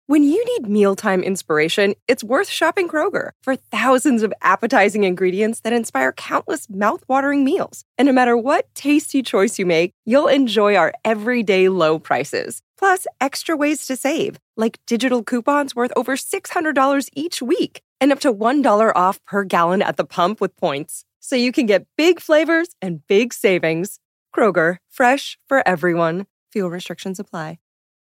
When you need mealtime inspiration, it's worth shopping Kroger for thousands of appetizing ingredients that inspire countless mouth-watering meals. And no matter what tasty choice you make, you'll enjoy our everyday low prices. Plus, extra ways to save, like digital coupons worth over $600 each week and up to $1 off per gallon at the pump with points. So you can get big flavors and big savings. Kroger, fresh for everyone. Fuel restrictions apply.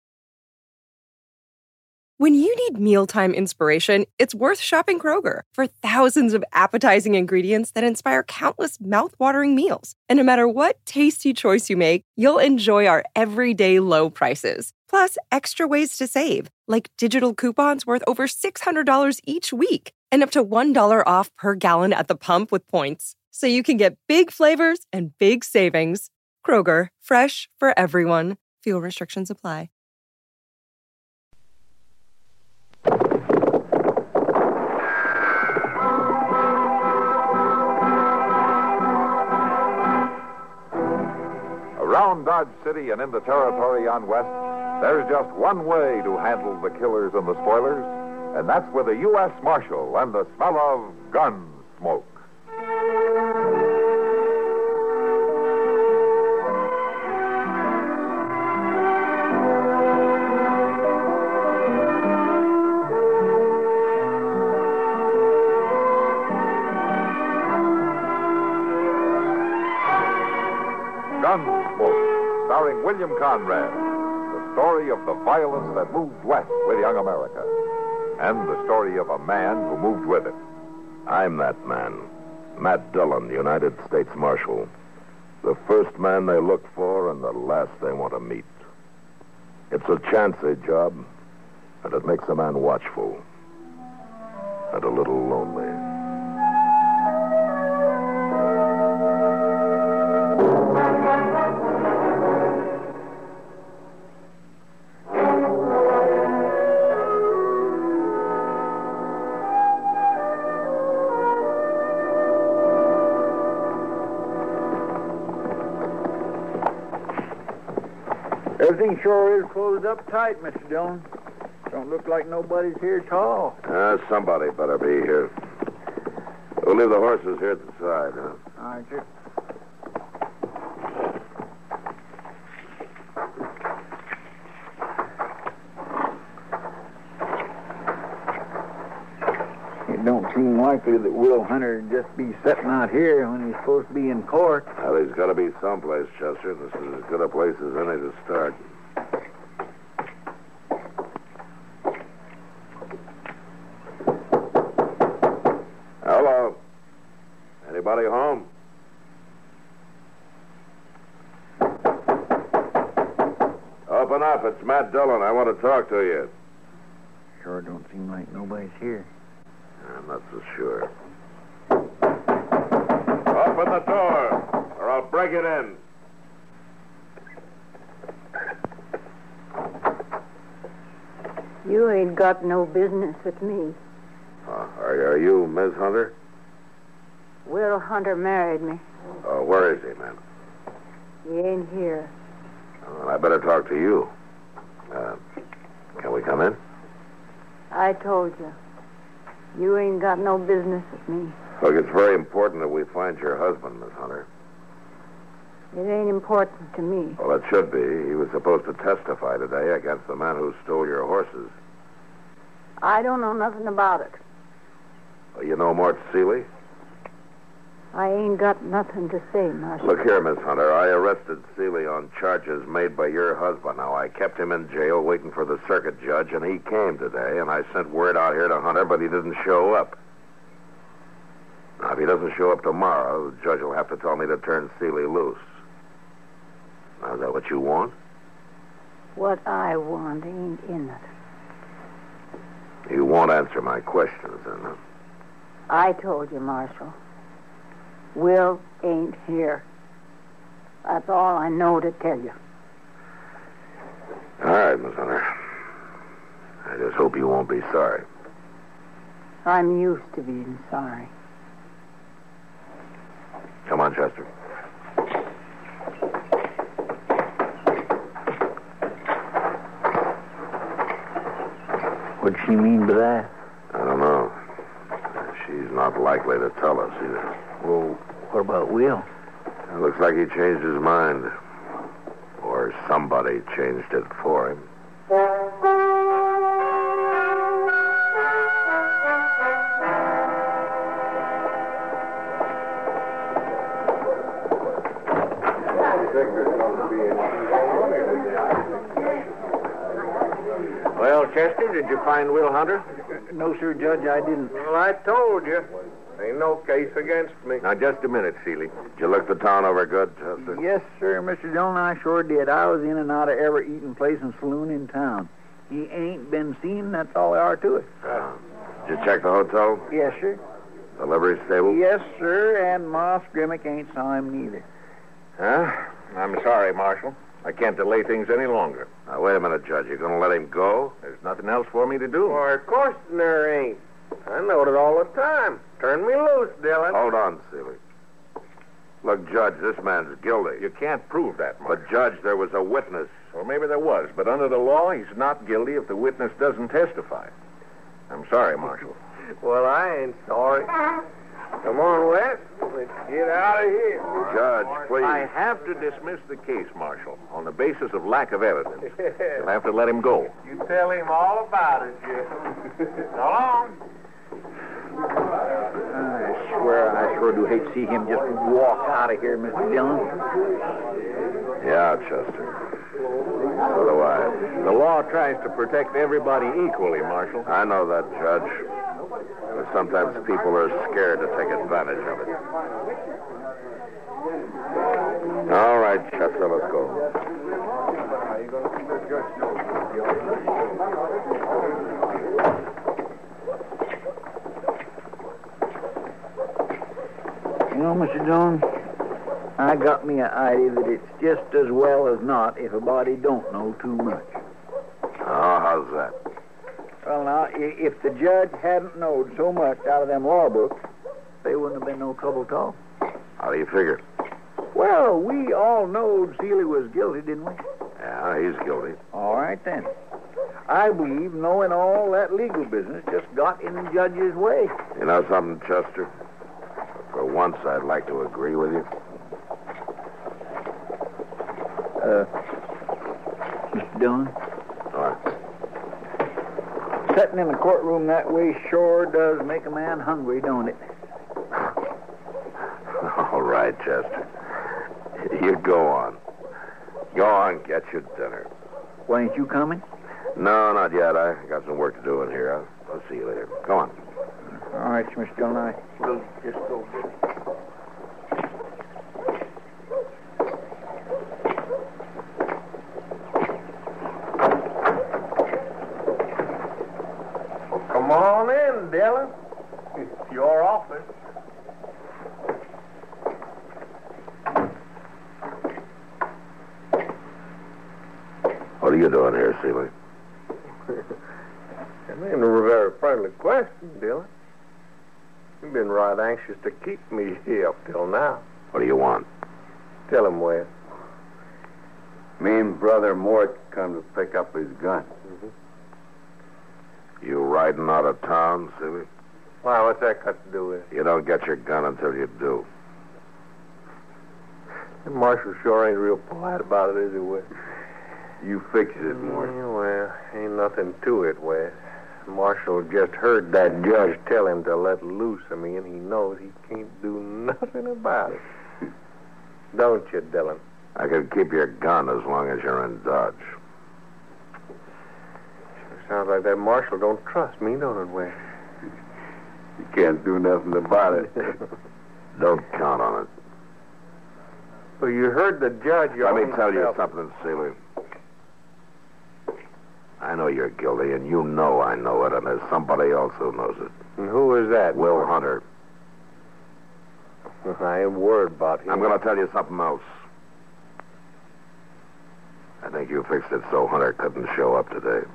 When you need mealtime inspiration, it's worth shopping Kroger for thousands of appetizing ingredients that inspire countless mouth-watering meals. And no matter what tasty choice you make, you'll enjoy our everyday low prices. Plus, extra ways to save, like digital coupons worth over $600 each week and up to $1 off per gallon at the pump with points. So you can get big flavors and big savings. Kroger, fresh for everyone. Fuel restrictions apply. Around Dodge City and in the territory on West, there's just one way to handle the killers and the spoilers, and that's with a U.S. Marshal and the smell of gun smoke. Gunsmoke, starring William Conrad, the story of the violence that moved west with young America, and the story of a man who moved with it. I'm that man, Matt Dillon, United States Marshal. The first man they look for and the last they want to meet. It's a chancy job, and it makes a man watchful and a little lonely. Everything sure is closed up tight, Mr. Dillon. Don't look like nobody's here at all. Somebody better be here. We'll leave the horses here at the side, huh? All right, sir. It don't seem likely that Will Hunter would just be sitting out here when he's supposed to be in court. Well, he's got to be someplace, Chester. This is as good a place as any to start. Hello? Anybody home? Open up. It's Matt Dillon. I want to talk to you. Sure don't seem like nobody's here. I'm not so sure. Open the door, or I'll break it in. You ain't got no business with me. Are you Miss Hunter? Will Hunter married me. Where is he, ma'am? He ain't here. Well, I better talk to you. Can we come in? I told you. You ain't got no business with me. Look, it's very important that we find your husband, Miss Hunter. It ain't important to me. Well, it should be. He was supposed to testify today against the man who stole your horses. I don't know nothing about it. You know Mort Seeley? I ain't got nothing to say, Marshal. Look here, Miss Hunter. I arrested Seeley on charges made by your husband. Now, I kept him in jail waiting for the circuit judge, and he came today, and I sent word out here to Hunter, but he didn't show up. Now, if he doesn't show up tomorrow, the judge will have to tell me to turn Seeley loose. Now, is that what you want? What I want ain't in it. You won't answer my questions, then, huh? I told you, Marshal. Will ain't here. That's all I know to tell you. All right, Miss Hunter. I just hope you won't be sorry. I'm used to being sorry. Come on, Chester. What'd she mean by that? I don't know. She's not likely to tell us either. Well, what about Will? It looks like he changed his mind. Or somebody changed it for him. Well, Chester, did you find Will Hunter? No, sir, Judge, I didn't. Well, I told you. Ain't no case against me. Now, just a minute, Seeley. Did you look the town over good, Chester? Yes, sir, Mr. Dillon, I sure did. I was in and out of every eating place and saloon in town. He ain't been seen, that's all there are to it. Did you check the hotel? Yes, sir. The livery stable? Yes, sir, and Moss Grimmick ain't saw him neither. Huh? I'm sorry, Marshal. I can't delay things any longer. Now, wait a minute, Judge. You gonna let him go? There's nothing else for me to do. Why, of course there ain't. I note it all the time. Turn me loose, Dillon. Hold on, Seeley. Look, Judge, this man's guilty. You can't prove that, Marshal. But, Judge, there was a witness. Or maybe there was, but under the law, he's not guilty if the witness doesn't testify. I'm sorry, Marshal. Well, I ain't sorry. Come on, Wes. Let's get out of here. Judge, please. I have to dismiss the case, Marshal, on the basis of lack of evidence. You'll have to let him go. You tell him all about it, Jim. So long. I swear I sure do hate to see him just walk out of here, Mr. Dillon. Yeah, Chester. So do I. The law tries to protect everybody equally, Marshal. I know that, Judge. But sometimes people are scared to take advantage of it. All right, Chester, let's go. You know, Mr. Dillon, I got me an idea that it's just as well as not if a body don't know too much. Oh, how's that? Well, now, if the judge hadn't knowed so much out of them law books, there wouldn't have been no trouble at all. How do you figure? Well, we all knowed Seeley was guilty, didn't we? Yeah, he's guilty. All right, then. I believe knowing all that legal business just got in the judge's way. You know something, Chester? For once, I'd like to agree with you. Mr. Dillon? All right. Sitting in the courtroom that way sure does make a man hungry, don't it? All right, Chester. You go on. Go on, get your dinner. Why ain't you coming? No, not yet. I got some work to do in here. I'll see you later. Go on. All right, Mr. Dillon, I will just go get it. Come on in, Dillon. It's your office. What are you doing here, Seeley? That ain't a very friendly question, Dillon. You've been right anxious to keep me here up till now. What do you want? Tell him, Wes. Me and Brother Mort come to pick up his gun. You riding out of town, Seeley? Why, what's that got to do with it? You don't get your gun until you do. The marshal sure ain't real polite about it, is he, Wes? You fix it, Mort. Well, ain't nothing to it, Wes. Marshal just heard that judge tell him to let loose of me, and he knows he can't do nothing about it. Don't you, Dillon? I can keep your gun as long as you're in Dodge. Sure sounds like that marshal don't trust me, don't it, Wes? You can't do nothing about it. Don't count on it. Well, you heard the judge. Let me tell you something, Seeley. I know you're guilty, and you know I know it, and there's somebody else who knows it. And who is that? Will Hunter. I ain't worried about him. I'm going to tell you something else. I think you fixed it so Hunter couldn't show up today.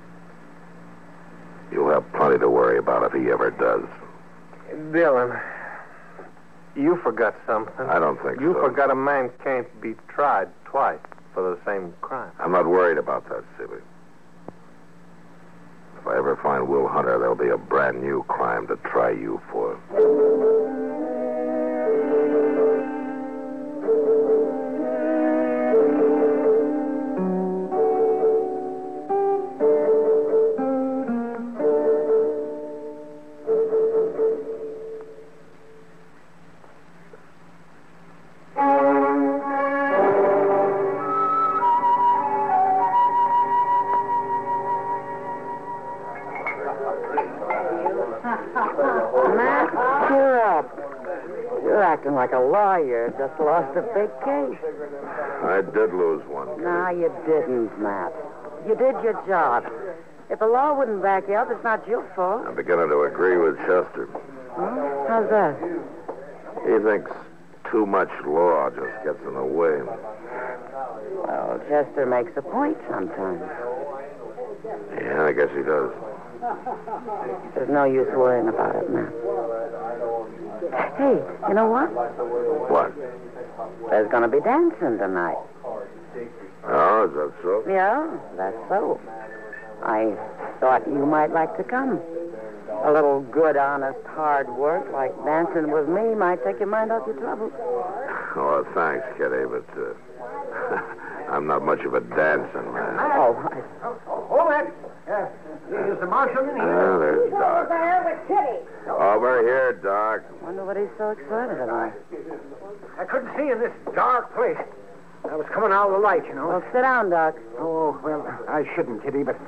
You'll have plenty to worry about if he ever does. Dillon, you forgot something. I don't think You so. forgot a man can't be tried twice for the same crime. I'm not worried about that, Seeley. If I ever ever find Will Hunter, there'll be a brand new crime to try you for. Matt, cheer up. You're acting like a lawyer. Just lost a big case. I did lose one. No, you didn't, Matt. You did your job. If the law wouldn't back you up, it's not your fault. I'm beginning to agree with Chester. How's that? He thinks too much law just gets in the way. Well, Chester makes a point sometimes. Yeah, I guess he does. There's no use worrying about it, Matt. Hey, you know what? What? There's going to be dancing tonight. Oh, is that so? Yeah, that's so. I thought you might like to come. A little good, honest, hard work like dancing with me might take your mind off your troubles. Oh, thanks, Kitty, but I'm not much of a dancer, man. Oh, Hold it. Is the marshal in here? Oh, there's Doc. there with Kitty. Over here, Doc. Wonder what he's so excited about. I couldn't see in this dark place. I was coming out of the light, you know. Well, sit down, Doc. Oh, well, I shouldn't, Kitty, but...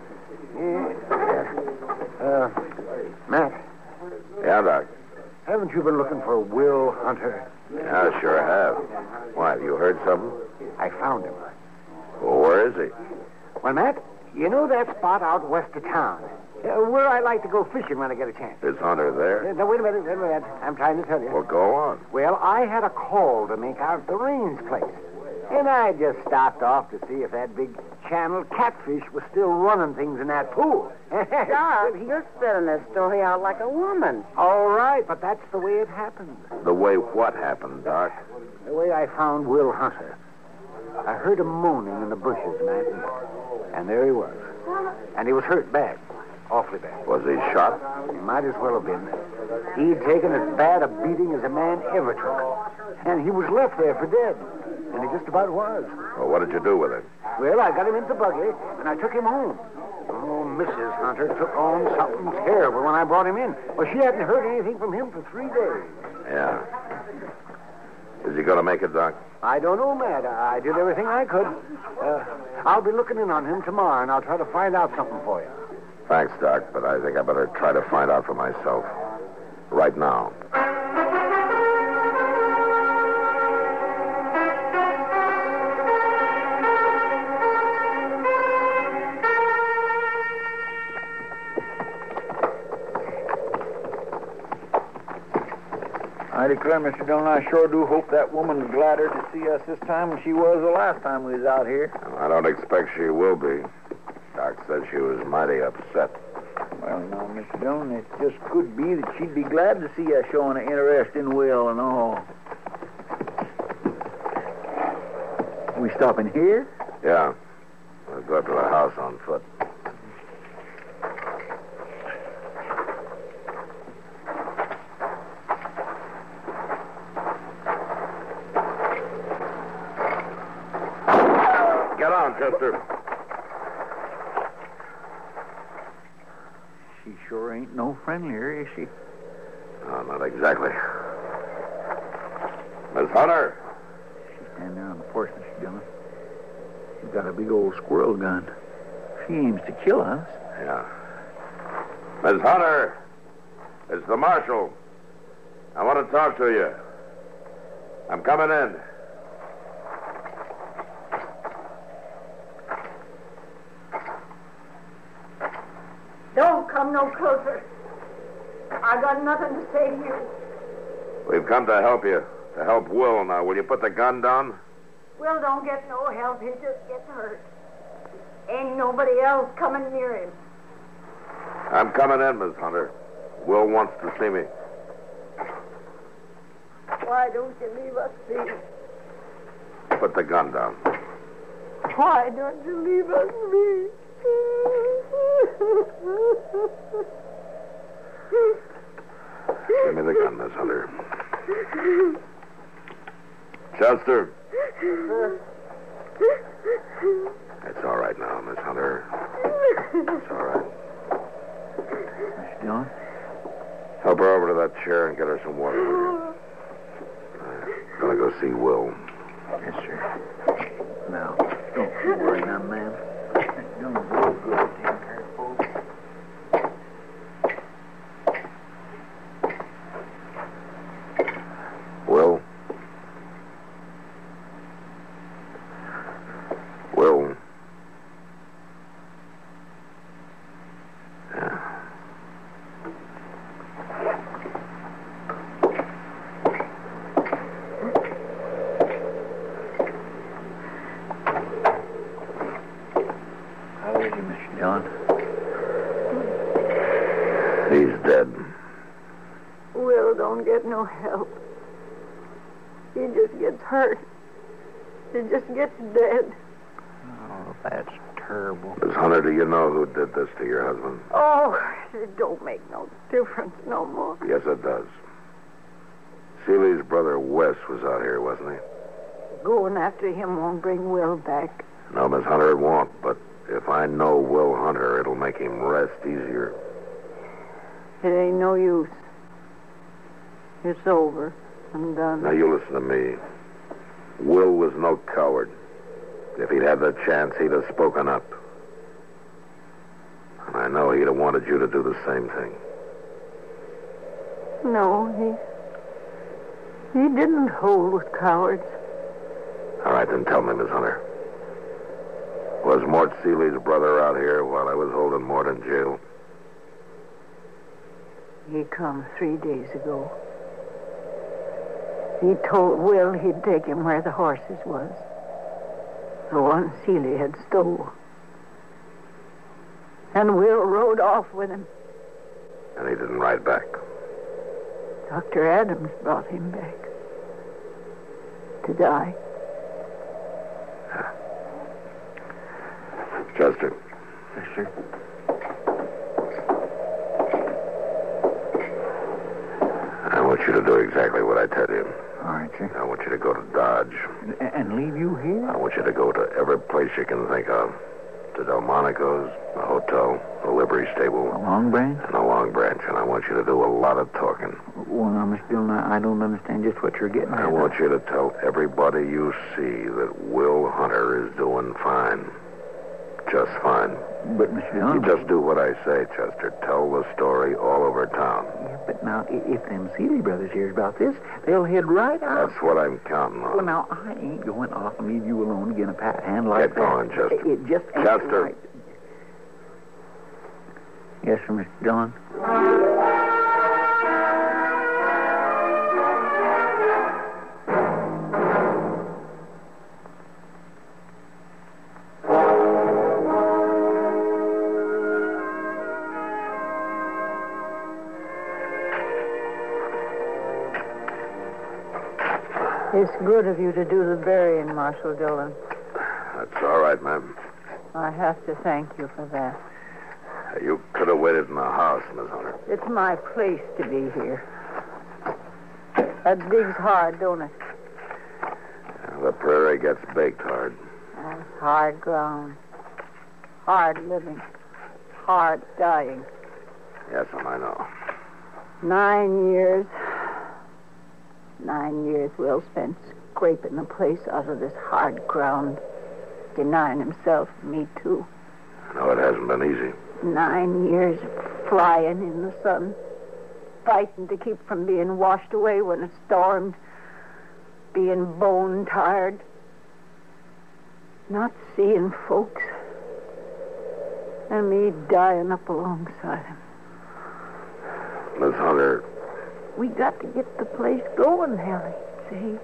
Matt, Yeah, Doc. haven't you been looking for Will Hunter? Yeah, I sure have. Why, have you heard something? I found him. Well, where is he? Well, Matt, you know that spot out west of town? Where I like to go fishing when I get a chance. Is Hunter there? Now, wait a minute. I'm trying to tell you. Well, go on. Well, I had a call to make out at the Rains place. And I just stopped off to see if that big channel catfish was still running things in that pool. Doc, you're spelling this story out like a woman. All right, but that's the way it happened. The way what happened, Doc? The way I found Will Hunter. I heard him moaning in the bushes, Matt. And there he was. And he was hurt bad. Awfully bad. Was he shot? He might as well have been. He'd taken as bad a beating as a man ever took. And he was left there for dead. And he just about was. Well, what did you do with him? Well, I got him into the buggy, and I took him home. Oh, Mrs. Hunter took on something terrible when I brought him in. Well, she hadn't heard anything from him for 3 days. Yeah. Is he going to make it, Doc? I don't know, Matt. I did everything I could. I'll be looking in on him tomorrow, and I'll try to find out something for you. Thanks, Doc, but I think I better try to find out for myself. Right now. I declare, Mr. Dillon, I sure do hope that woman's gladder to see us this time than she was the last time we was out here. I don't expect she will be. Doc said she was mighty upset. Well, now, Mr. Dillon, it just could be that she'd be glad to see us showing an interest in Will and all. We stopping here? Yeah. We'll go up to the house on foot. Get on, Chester. She sure ain't no friendlier, is she? No, not exactly. Miss Hunter. She's standing there on the porch, Mr. Dillon. She's got a big old squirrel gun. She aims to kill us. Yeah. Miss Hunter. It's the marshal. I want to talk to you. I'm coming in. Don't come no closer. I got nothing to say to you. We've come to help you. To help Will now. Will you put the gun down? Will don't get no help. He just gets hurt. Ain't nobody else coming near him. I'm coming in, Miss Hunter. Will wants to see me. Why don't you leave us be? Put the gun down. Why don't you leave us be? Chester. It's all right now, Miss Hunter. It's all right. Mr. Dillon? Help her over to that chair and get her some water, will you? I'm gonna go see Will. Yes, sir. Now, don't you worry now, ma'am. Mr. Dillon's real good at taking care of folks. Will? Will? Yeah. How is he, Mr. Dillon? He's dead. Will don't get no help. He just gets hurt. He just gets dead. Oh, that's terrible. Miss Hunter, do you know who did this to your husband? Oh, it don't make no difference no more. Yes, it does. Seeley's brother Wes was out here, wasn't he? Going after him won't bring Will back. No, Miss Hunter, it won't. But if I know Will Hunter, it'll make him rest easier. It ain't no use. It's over. I'm done. Now, you listen to me. Will was no coward. If he'd had the chance, he'd have spoken up. And I know he'd have wanted you to do the same thing. No, he didn't hold with cowards. All right, then tell me, Miss Hunter. Was Mort Seeley's brother out here while I was holding Mort in jail? He come 3 days ago. He told Will he'd take him where the horses was. The one Seeley had stole. And Will rode off with him. And he didn't ride back. Dr. Adams brought him back. To die. Chester. Yes, sir. I want you to do exactly what I tell you. All right, sir. I want you to go to Dodge. And leave you here? I want you to go to every place you can think of. To Delmonico's, the hotel, the livery stable. A Long Branch? And a Long Branch. And I want you to do a lot of talking. Well, now, Mr. Dillon, I don't understand just what you're getting at. I want you to tell everybody you see that Will Hunter is doing fine. Just fine. But, Mr. Dillon... You just do what I say, Chester. Tell the story all over town. Yeah, but now, if them Seeley brothers hear about this, they'll head right out. That's what I'm counting on. Well, now, I ain't going off and leave you alone again a pat hand like Get that. going, Chester. It just ain't Chester. right. Yes, sir, Mr. Dillon. It's good of you to do the burying, Marshal Dillon. That's all right, ma'am. I have to thank you for that. You could have waited in the house, Miss Hunter. It's my place to be here. That digs hard, don't it? The prairie gets baked hard. Hard ground. Hard living. Hard dying. Yes, and I know. 9 years. 9 years Will spent scraping the place out of this hard ground. Denying himself, me too. No, it hasn't been easy. 9 years flying in the sun. Fighting to keep from being washed away when it stormed. Being bone tired. Not seeing folks. And me dying up alongside him. Miss Hunter. We got to get the place going, Harry. See?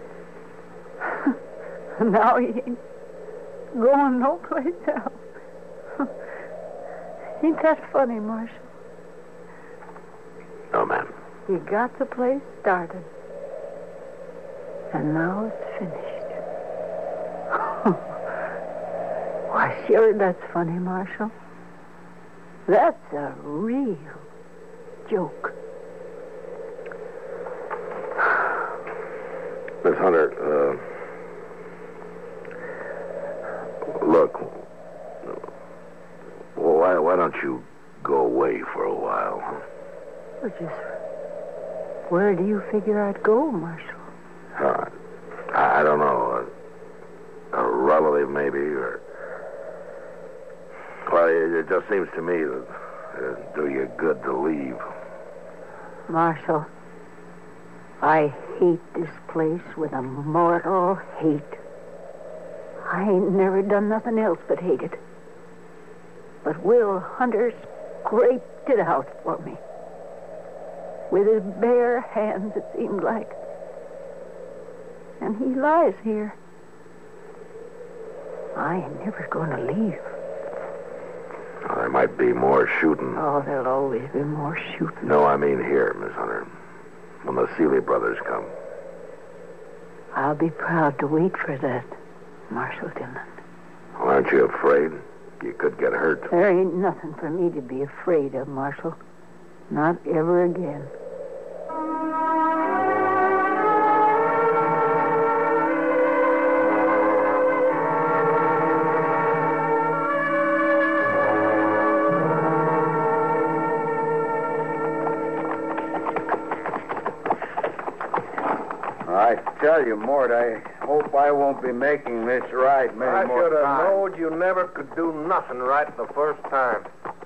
Now he ain't going no place else. Ain't that funny, Marshal? No, ma'am. He got the place started. And now it's finished. Why, sure, that's funny, Marshal. That's a real joke. Miss Hunter, Look, why don't you go away for a while? Huh? Well, just where do you figure I'd go, Marshal? I don't know. A relative, maybe, or... Well, it just seems to me that it'd do you good to leave. Marshal, I hate this place with a mortal hate. I ain't never done nothing else but hate it. But Will Hunter scraped it out for me. With his bare hands, it seemed like. And he lies here. I ain't never going to leave. Well, there might be more shooting. Oh, there'll always be more shooting. No, I mean here, Miss Hunter. When the Seeley brothers come. I'll be proud to wait for that, Marshal Dillon. Well, aren't you afraid? You could get hurt. There ain't nothing for me to be afraid of, Marshal. Not ever again. I tell you, Mort, I hope I won't be making this ride many more times. I should have known you never could do nothing right the first time.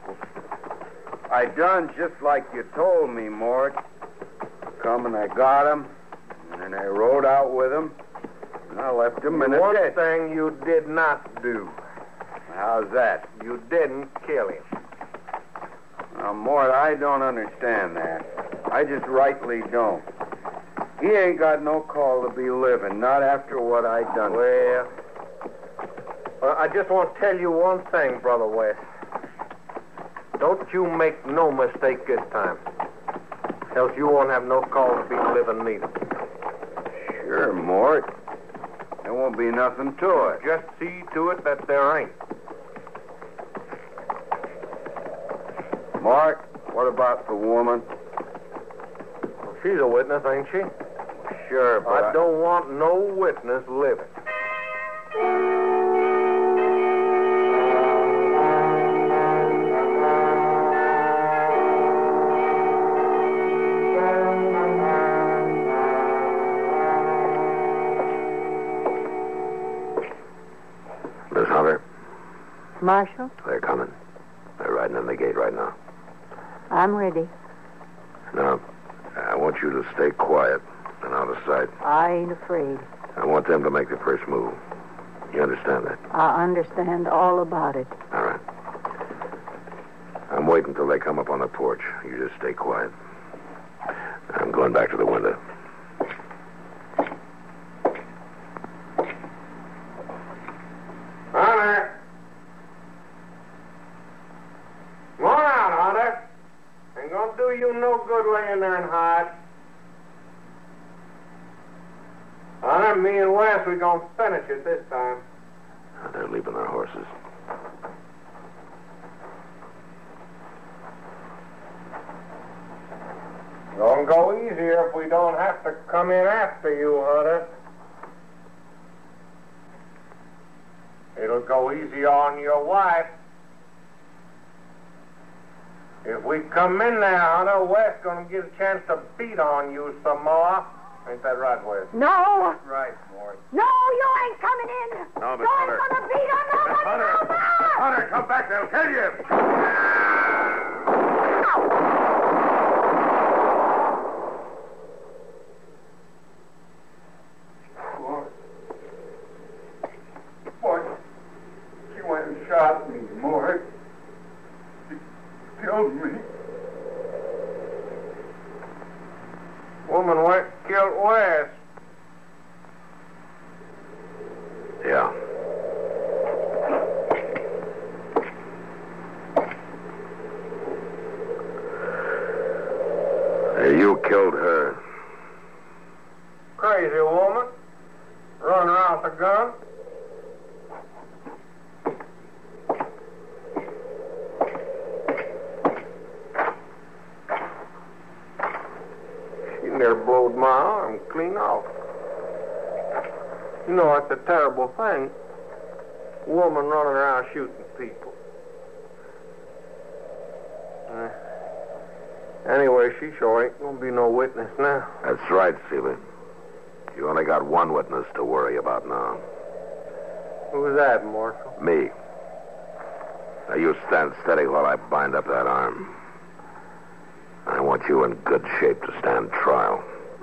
I done just like you told me, Mort. Come and I got him, and then I rode out with him, and I left him in a One ditch. thing you did not do. How's that? You didn't kill him. Now, Mort, I don't understand that. I just rightly don't. He ain't got no call to be living, not after what I done. Well, I just want to tell you one thing, Brother West. Don't you make no mistake this time. Else you won't have no call to be living neither. Sure, Mort. There won't be nothing to it. Just see to it that there ain't. Mort, what about the woman? Well, she's a witness, ain't she? Sure, but I don't want no witness living. Miss Hunter, Marshal, they're coming. They're riding in the gate right now. I'm ready. Now, I want you to stay quiet and out of sight. I ain't afraid. I want them to make the first move. You understand that? I understand all about it. All right. I'm waiting till they come up on the porch. You just stay quiet. I'm going back to the window. Hunter! Come on out, Hunter. Ain't gonna do you no good laying there and hide. Hunter, me and Wes, we gonna finish it this time. They're leaving their horses. Gonna go easier if we don't have to come in after you, Hunter. It'll go easy on your wife. If we come in there, Hunter, Wes gonna get a chance to beat on you some more. Ain't that right, Wes? No! Right, Mort. No, you ain't coming in! No, Miss you Hunter. ain't gonna beat on nobody! Hunter! no more! Hunter, come back, they'll kill you! Mort, she went and shot me, Mort. She killed me. Woman went killed Wes. Yeah. You killed her. Crazy woman. Running around with a gun. She near blowed my arm clean off. You know, it's a terrible thing. woman running around shooting people. Anyway, she sure ain't gonna be no witness now. That's right, Seeley. You only got one witness to worry about now. Who's that, Marshal? Me. Now, you stand steady while I bind up that arm. I want you in good shape to stand trial.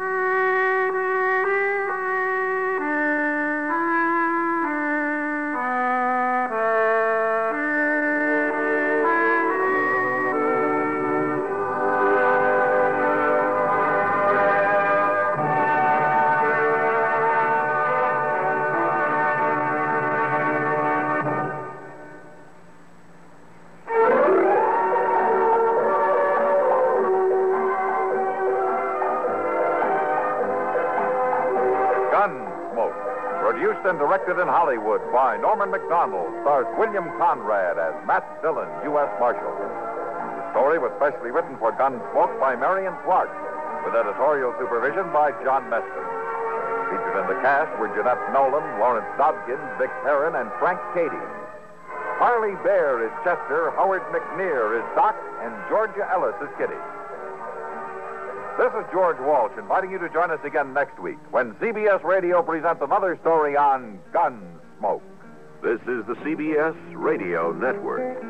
Produced and directed in Hollywood by Norman Macdonald, stars William Conrad as Matt Dillon, U.S. Marshal. The story was specially written for Gunsmoke by Marion Clark, with editorial supervision by John Meston. Featured in the cast were Jeanette Nolan, Lawrence Dobkins, Vic Perrin, and Frank Cady. Harley Bear is Chester, Howard McNear is Doc, and Georgia Ellis is Kitty. This is George Walsh inviting you to join us again next week when CBS Radio presents another story on Gunsmoke. This is the CBS Radio Network.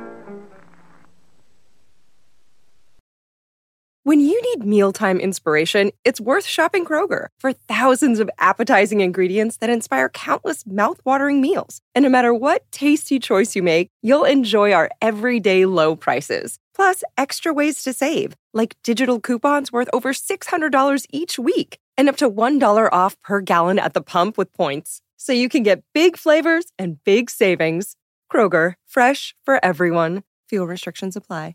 When you need mealtime inspiration, it's worth shopping Kroger for thousands of appetizing ingredients that inspire countless mouth-watering meals. And no matter what tasty choice you make, you'll enjoy our everyday low prices. Plus, extra ways to save, like digital coupons worth over $600 each week and up to $1 off per gallon at the pump with points. So you can get big flavors and big savings. Kroger, fresh for everyone. Fuel restrictions apply.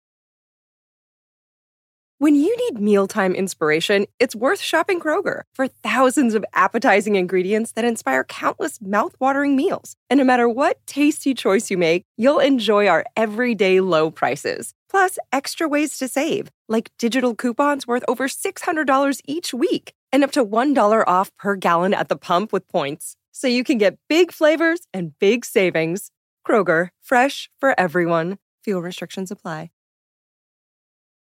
When you need mealtime inspiration, it's worth shopping Kroger for thousands of appetizing ingredients that inspire countless mouth-watering meals. And no matter what tasty choice you make, you'll enjoy our everyday low prices. Plus, extra ways to save, like digital coupons worth over $600 each week and up to $1 off per gallon at the pump with points. So you can get big flavors and big savings. Kroger, fresh for everyone. Fuel restrictions apply.